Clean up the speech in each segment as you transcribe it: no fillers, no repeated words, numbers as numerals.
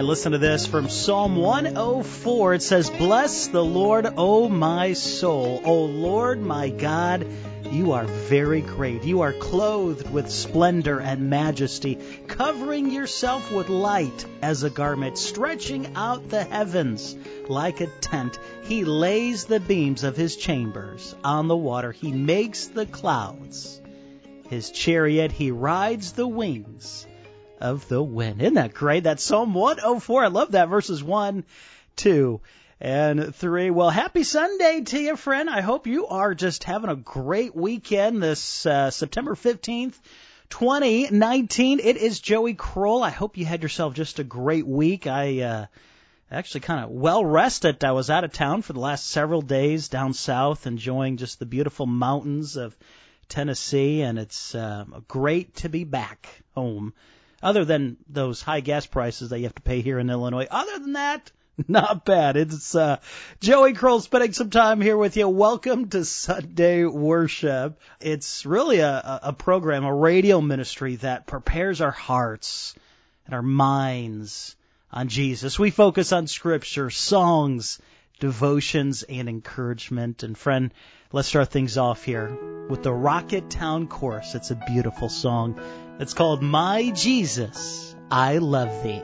listen to this from Psalm 104. It says, "Bless the Lord, O my soul. O Lord, my God, you are very great. You are clothed with splendor and majesty, covering yourself with light as a garment, stretching out the heavens like a tent. He lays the beams of his chambers on the water. He makes the clouds his chariot. He rides the wings of the wind." Isn't that great? That's Psalm 104. I love that. Verses 1, 2, and 3. Well, happy Sunday to you, friend. I hope you are just having a great weekend this September 15th, 2019. It is Joey Kroll. I hope you had yourself just a great week. I actually kind of well rested. I was out of town for the last several days down south, enjoying just the beautiful mountains of Tennessee, and it's great to be back home. Other than those high gas prices that you have to pay here in Illinois. Other than that, not bad. It's Joey Kroll spending some time here with you. Welcome to Sunday Worship. It's really a program, a radio ministry that prepares our hearts and our minds on Jesus. We focus on Scripture, songs, devotions, and encouragement. And friend, let's start things off here with the Rocket Town Chorus. It's a beautiful song. It's called "My Jesus, I Love Thee."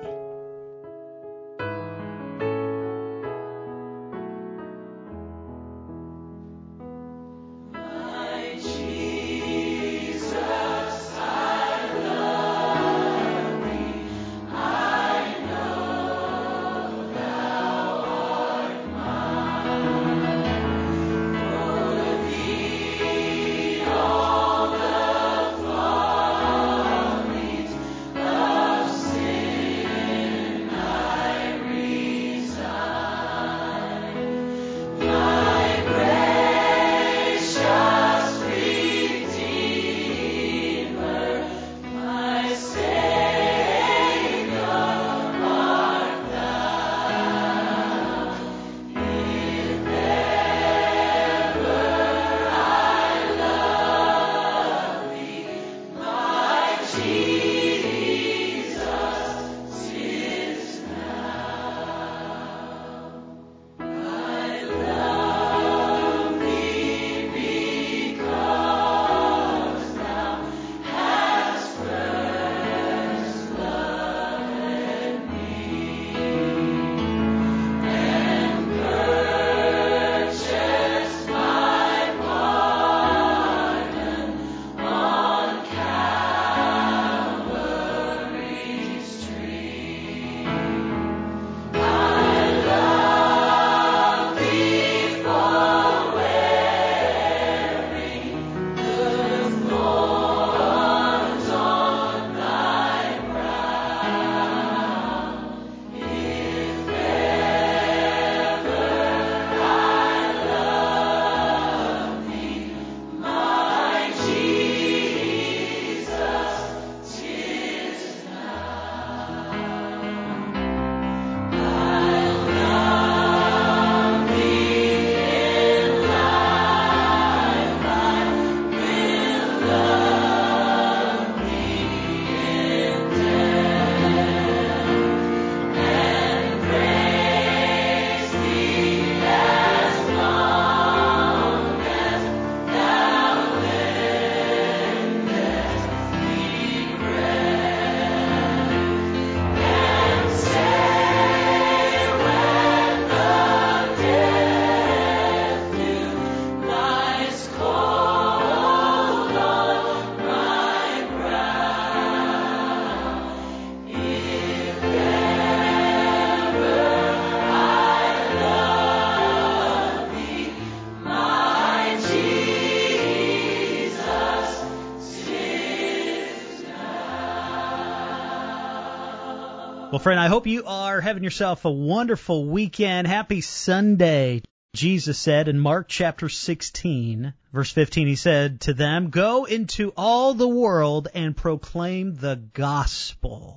Well, friend, I hope you are having yourself a wonderful weekend. Happy Sunday. Jesus said in Mark chapter 16, verse 15, he said to them, "Go into all the world and proclaim the gospel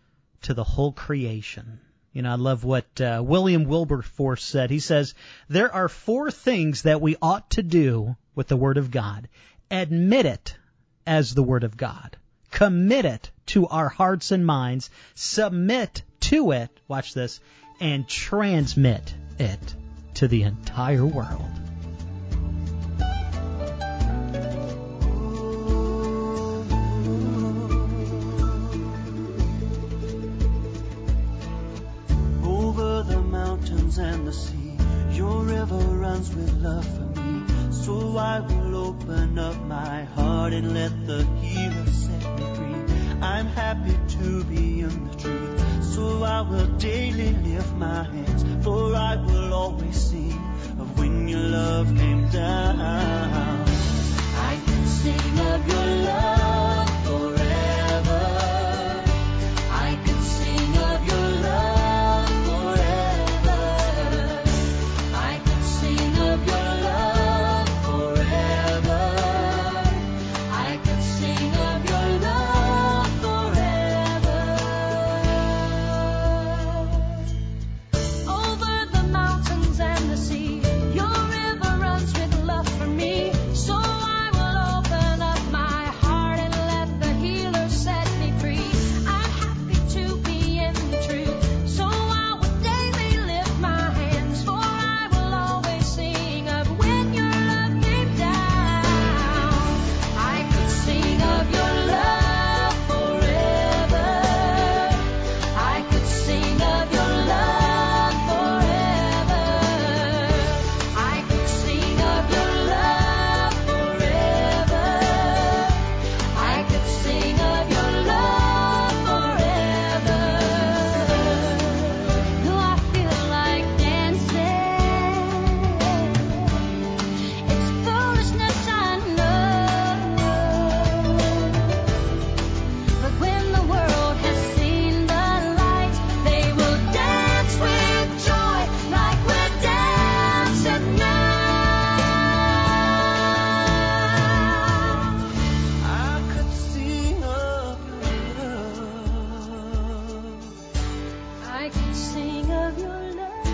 to the whole creation." You know, I love what William Wilberforce said. He says, "There are 4 things that we ought to do with the Word of God. Admit it as the Word of God. Commit it to our hearts and minds. Submit to to it, watch this, and transmit it to the entire world. Over the mountains and the sea, your river runs with love for me. So I will open up my heart and let the healer set me free. I'm happy to be in the truth, so I will daily lift my hands, for I will always sing of when your love came down. I can sing of your love forever. I can sing of your love forever. I can sing of your love forever. I can sing of your love forever. Over the mountains and the sea, your river runs with love for me. So I will open up my heart and let the healer set me free. I'm happy to be in the truth, so I will daily lift my hands, for I will always sing of when your love came down. I could sing of your love forever. I could sing of your love forever. I could sing of your love forever. I could sing of your love forever. Though I feel like dancing, it's foolishness, I know. But when the world has seen the light, they will dance with joy like we're dancing now. I could sing of your love. I could sing of your love.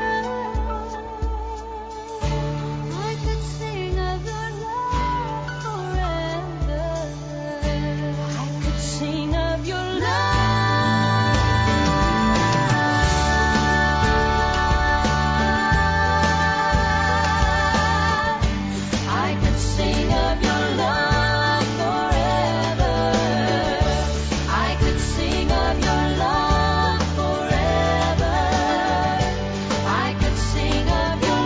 I could sing of your love forever. I could sing of your love. I could sing of your love forever. I could sing of your love forever. I could sing of your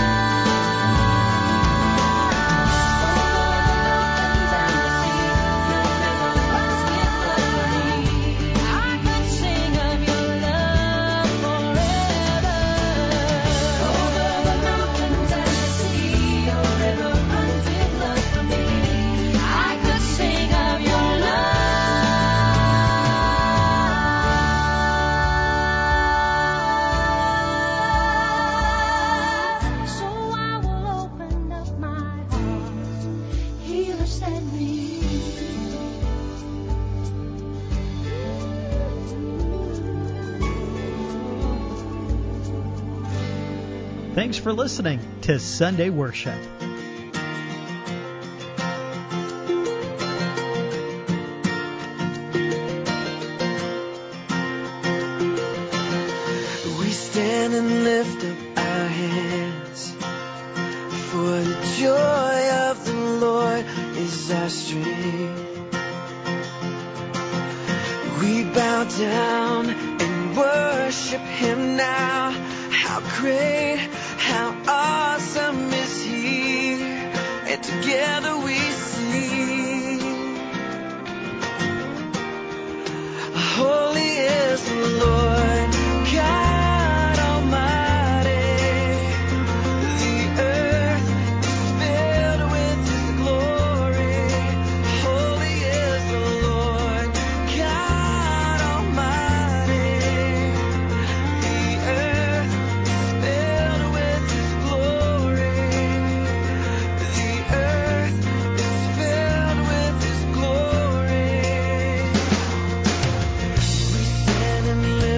So I will open up my heart. Healer set me. Thanks for listening to Sunday Worship. We stand and lift up our hands, for the joy of the Lord is our strength. We bow down and worship Him now. How great, how awesome is He, and together we sing. Holy is the Lord God Almighty. The earth is filled with His glory. Holy is the Lord God Almighty. The earth is filled with His glory. The earth is filled with His glory. We stand and lift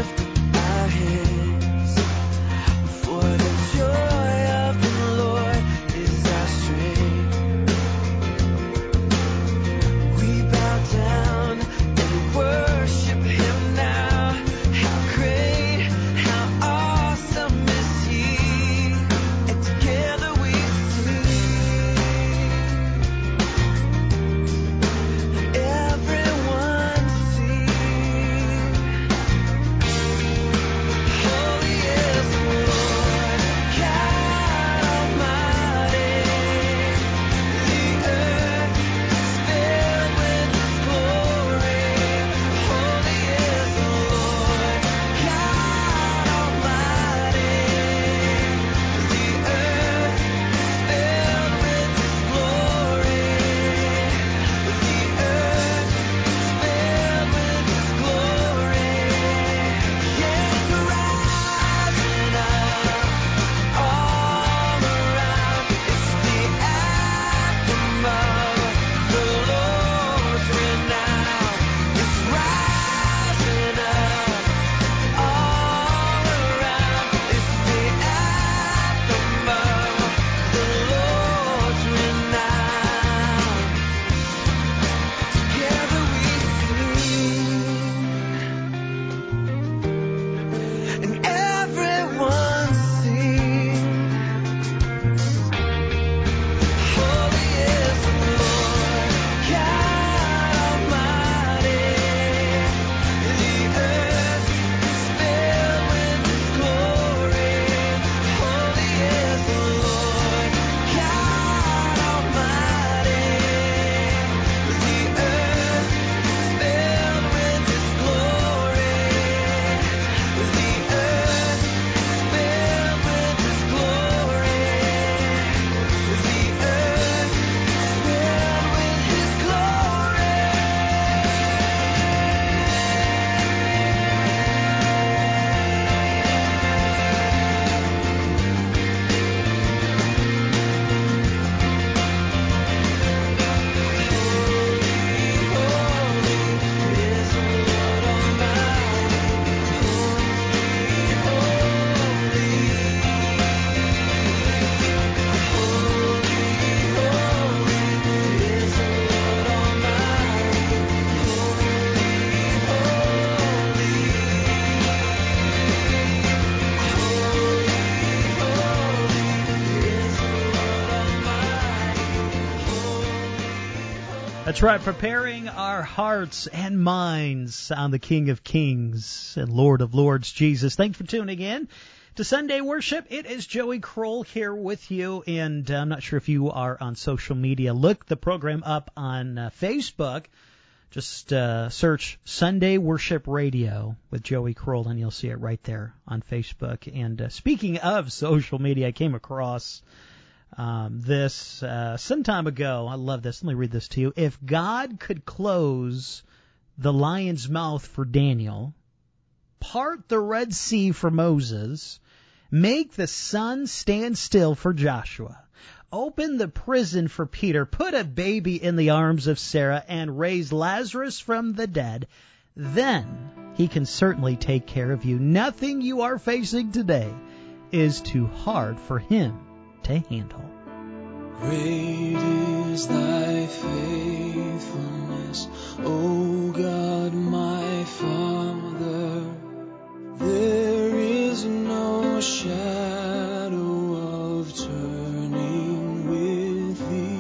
That's right, preparing our hearts and minds on the King of Kings and Lord of Lords, Jesus. Thanks for tuning in to Sunday Worship. It is Joey Kroll here with you, and I'm not sure if you are on social media. Look the program up on Facebook. Just search Sunday Worship Radio with Joey Kroll, and you'll see it right there on Facebook. And speaking of social media, I came across this some time ago. I love this. Let me read this to you. If God could close the lion's mouth for Daniel, part the Red Sea for Moses, make the sun stand still for Joshua, open the prison for Peter, put a baby in the arms of Sarah, and raise Lazarus from the dead, then he can certainly take care of you. Nothing you are facing today is too hard for him to handle. Great is thy faithfulness, O God, my Father. There is no shadow of turning with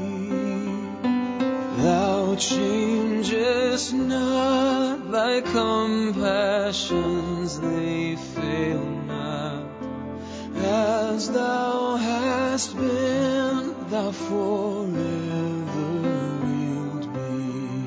thee. Thou changest not, thy compassions, they fail not. As thou hast been, thou forever wilt be.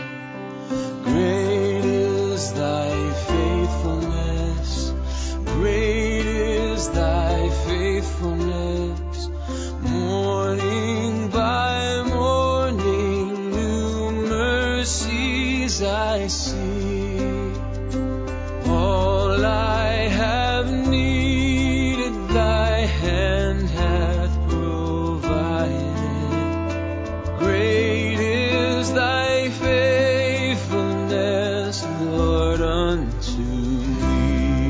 Great is thy faithfulness, great is thy faithfulness. Morning by morning, new mercies I see. All I have needed, thy hand hath provided. Great is thy faithfulness, Lord, unto me.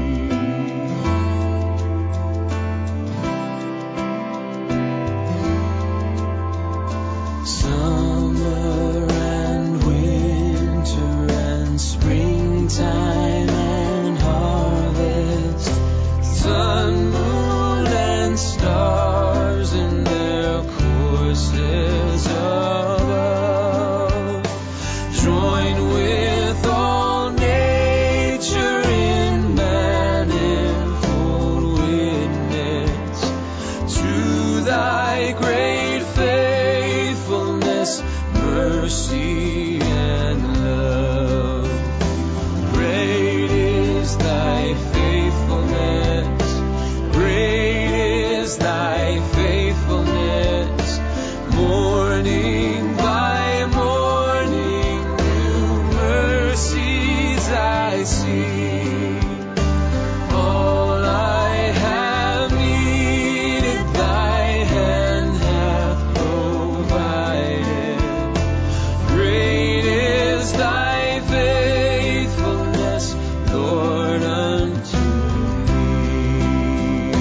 Summer and winter and springtime and harvest, sun, moon, and stars in their courses above, join with all nature in manifold witness to thy great faithfulness, mercy, and love. Great is thy faithfulness, great is thy faithfulness. Morning by morning, new mercies I see. All I have needed, thy hand hath provided. Great is thy faithfulness, Lord, unto me.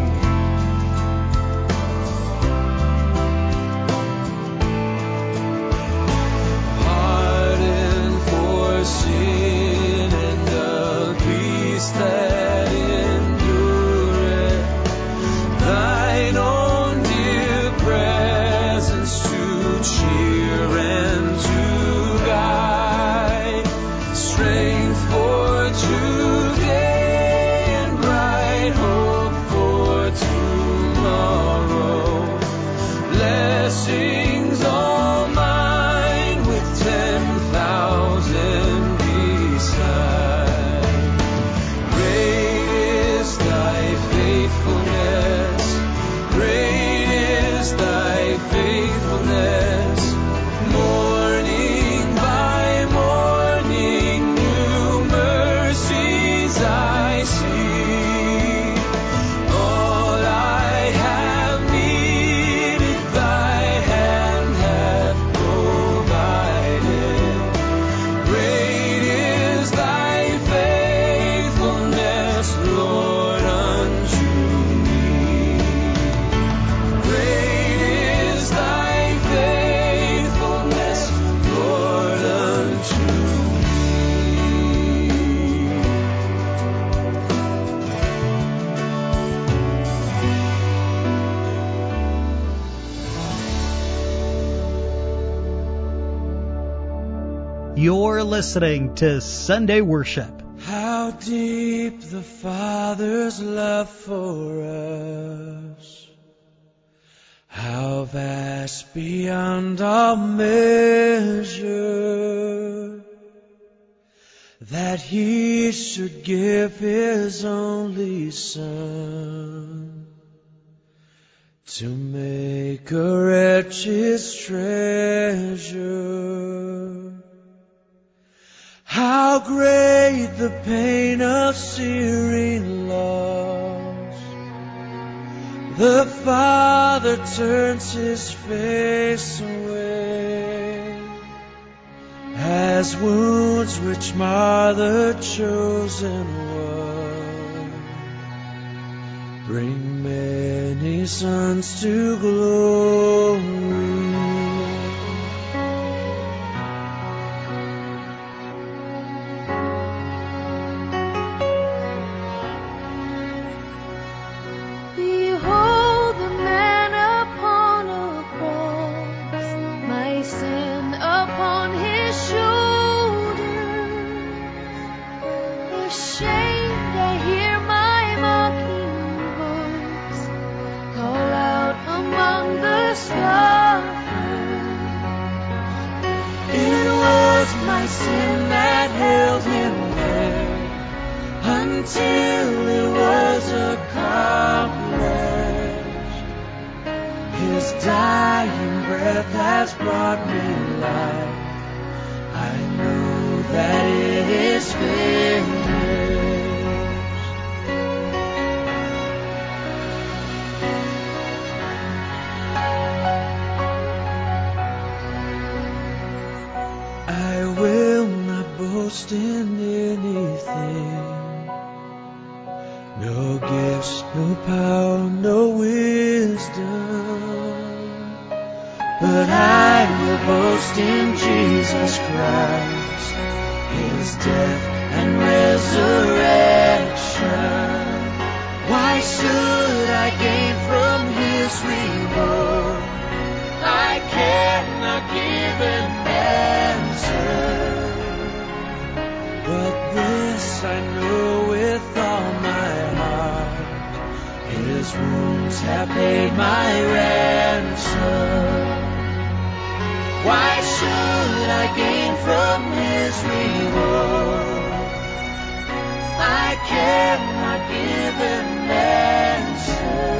Pardon for sin and the peace that endureth, thine own dear presence to cheer and to guide, strength for today and bright hope for tomorrow. Blessings all mine with 10,000 beside. Great is thy faithfulness, great is thy faithfulness. Morning by morning, new mercies I see. All I have needed, thy hand hath provided. Great is thy faithfulness, Lord, unto me. Great is thy faithfulness. You're listening to Sunday Worship. How deep the Father's love for us, how vast beyond all measure, that He should give His only Son to make a wretch His treasure. How great the pain of searing loss! The Father turns His face away, as wounds which mar the chosen one bring many sons to glory. Behold the man upon a cross, my sin upon His shoulders. Ashamed, I hear my mocking voice call out among the scoffers. It was my sin that held Him there until it was accomplished. His dying breath has brought me life. I know that it is finished. I will not boast in anything, no gifts, no power, no wisdom, but I will boast in Jesus Christ, His death and resurrection. Why should I gain from His reward? I cannot give an answer, but this I know with all my heart: His wounds have paid my ransom. Why should I gain from His reward? I cannot give an answer.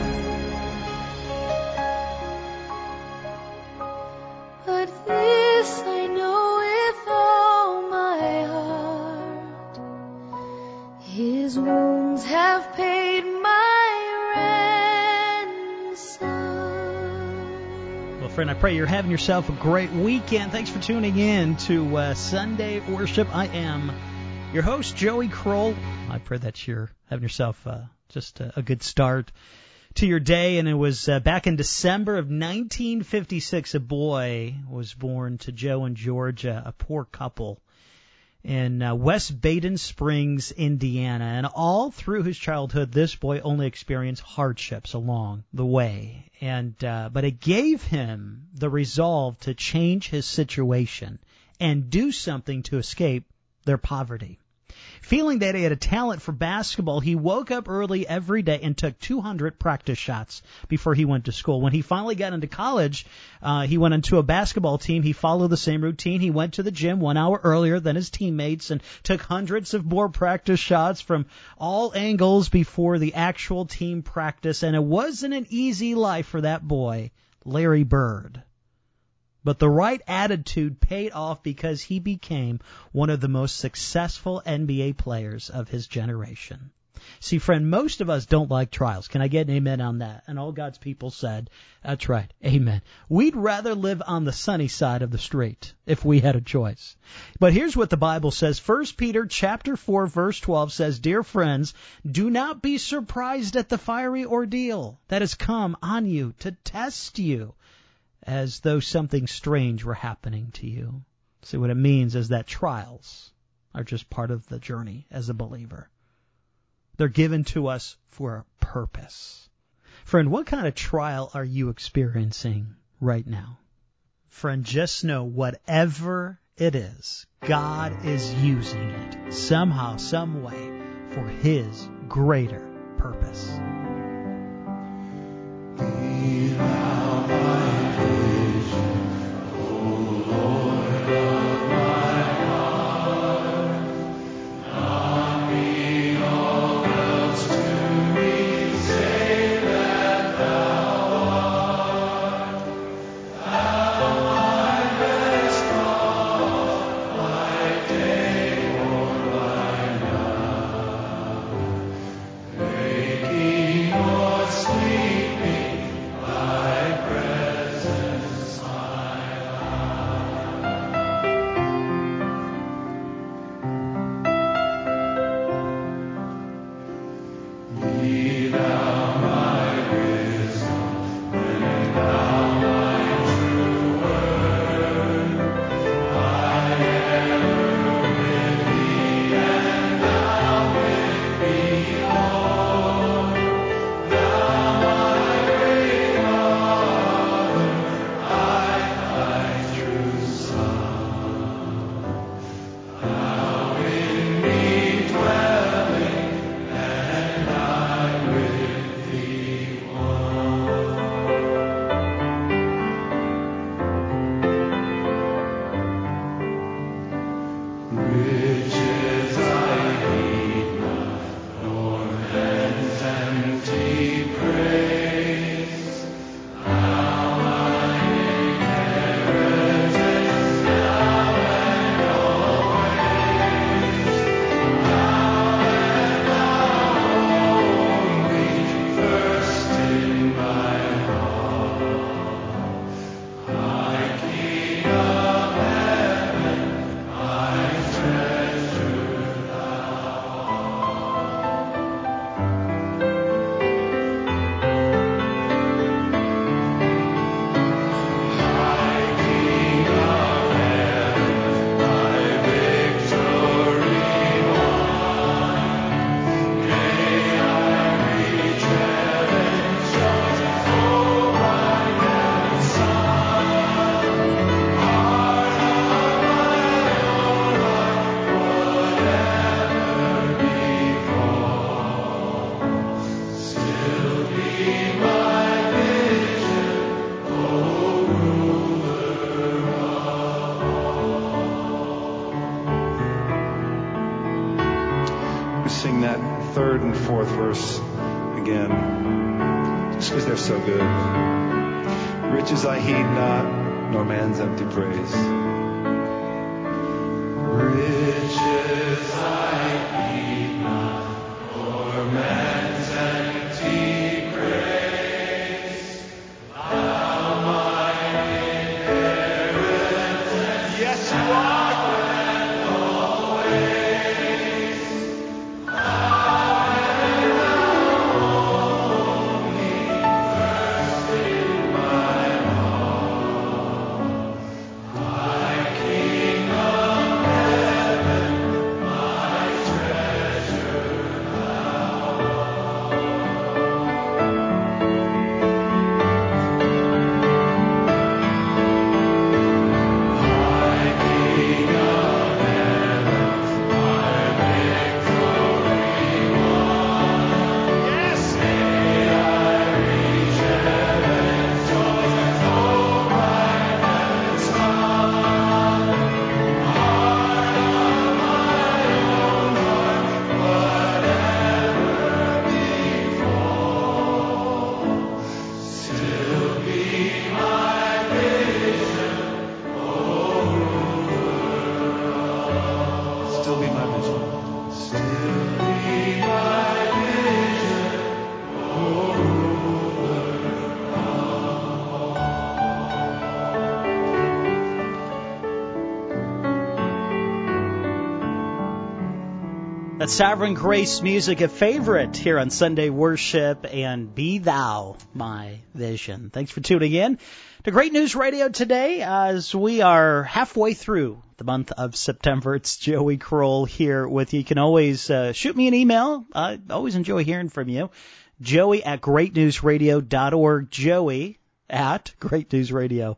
But this I know with all my heart: His wounds have paid my ransom. Well, friend, I pray you're having yourself a great weekend. Thanks for tuning in to Sunday Worship. I am your host, Joey Kroll. I pray that you're having yourself just a good start to your day. And it was back in December of 1956, a boy was born to Joe and Georgia, a poor couple in West Baden Springs, Indiana. And all through his childhood, this boy only experienced hardships along the way. And but it gave him the resolve to change his situation and do something to escape their poverty. Feeling that he had a talent for basketball, he woke up early every day and took 200 practice shots before he went to school. When he finally got into college, he went into a basketball team. He followed the same routine. He went to the gym 1 hour earlier than his teammates and took hundreds of more practice shots from all angles before the actual team practice. And it wasn't an easy life for that boy, Larry Bird. But the right attitude paid off because he became one of the most successful NBA players of his generation. See, friend, most of us don't like trials. Can I get an amen on that? And all God's people said, that's right, amen. We'd rather live on the sunny side of the street if we had a choice. But here's what the Bible says. 1 Peter chapter 4, verse 12 says, Dear friends, do not be surprised at the fiery ordeal that has come on you to test you, as though something strange were happening to you. See, what it means is that trials are just part of the journey as a believer. They're given to us for a purpose. Friend, what kind of trial are you experiencing right now? Friend, just know whatever it is. God is using it somehow, some way for His greater purpose. Be thou my vision, O Lord of my heart. Not me all else to me, save that thou art. Thou my best thought, by day or by night. Waking or sleeping, thy presence I love. Be thou my wisdom, bring thou my true word. I ever with thee, and thou with me, Lord. Thou my great Father, I thy true Son. Thou in me dwelling, and I with thee one. Riches I heed not, nor man's empty praise. Thou my inheritance, now and always. Thou and thou only, first in my heart. My King of heaven, my treasure thou my King of heaven, my victory won. May I reach heaven's shores, O bright and sun. Heart of my own heart, whatever befall, still be my vision, O ruler of all. We sing that third and fourth verse again, just because they're so good. Riches I heed not, nor man's empty praise. Riches I heed not, nor man's empty praise. Thou mine inheritance, yes, you are. That's Sovereign Grace Music, a favorite here on Sunday Worship, and Be Thou My Vision. Thanks for tuning in to Great News Radio today as we are halfway through the month of September. It's Joey Kroll here with you. You can always shoot me an email. I always enjoy hearing from you. Joey at greatnewsradio.org. Joey at greatnewsradio.org.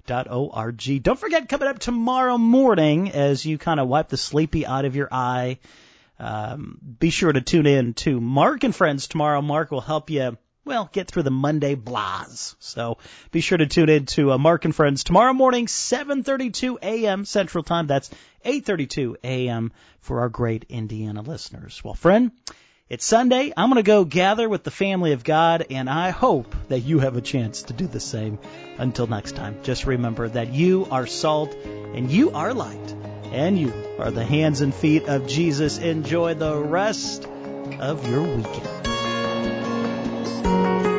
Don't forget, coming up tomorrow morning, as you kind of wipe the sleepy out of your eye, be sure to tune in to Mark and Friends tomorrow. Mark will help you, get through the Monday blahs. So be sure to tune in to Mark and Friends tomorrow morning, 7:32 a.m. Central Time. That's 8:32 a.m. for our great Indiana listeners. Well, friend, it's Sunday. I'm going to go gather with the family of God, and I hope that you have a chance to do the same. Until next time, just remember that you are salt and you are light, and you are the hands and feet of Jesus. Enjoy the rest of your weekend.